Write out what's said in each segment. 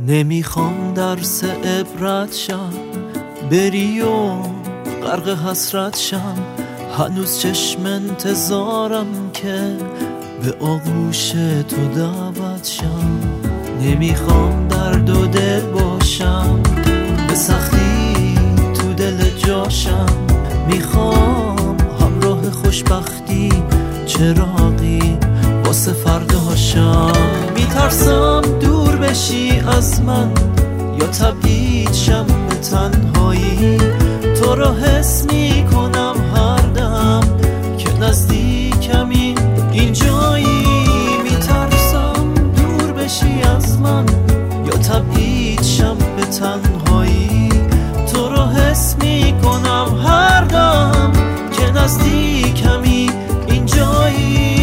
نمیخوام درس عبرت شم، بری و غرق حسرت شم. هنوز چشم انتظارم که به آغوش تو دعوت شم. نمیخوام درد و دل باشم، به سختی تو دل جاشم. میخوام همراه خوشبختی چراغی واسه فرداشم. میترسم دور بشی از من یا تبعید شم به تنهایی. تو رو حس میکنم هر دم که نزدیکمی اینجایی. میترسم دور بشی از من یا تبعید شم به تنهایی. تو رو حس میکنم هر دم که نزدیکمی اینجایی.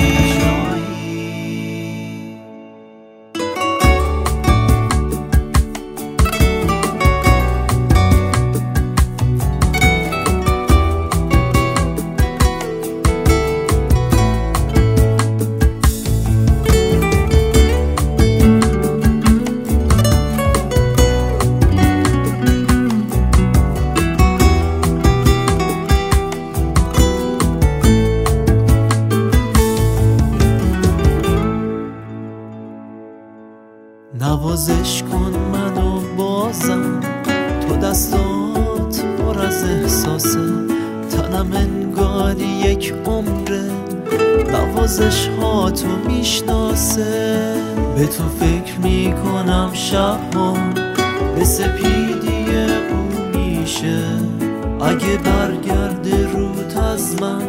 نوازش کن منو بازم، تو دستات پر از احساسه. تنم انگاری یک عمره نوازش ها تو میشناسه. به تو فکر میکنم شبها به سپیدی اون میشه. اگه برگرده روت از من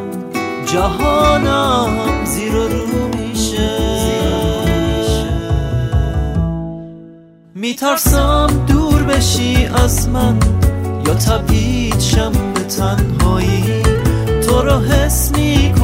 جهانم زیر و رو میشه. میترسم دور بشی از من یا تبعید شم به تنهایی. تو رو حس میکنم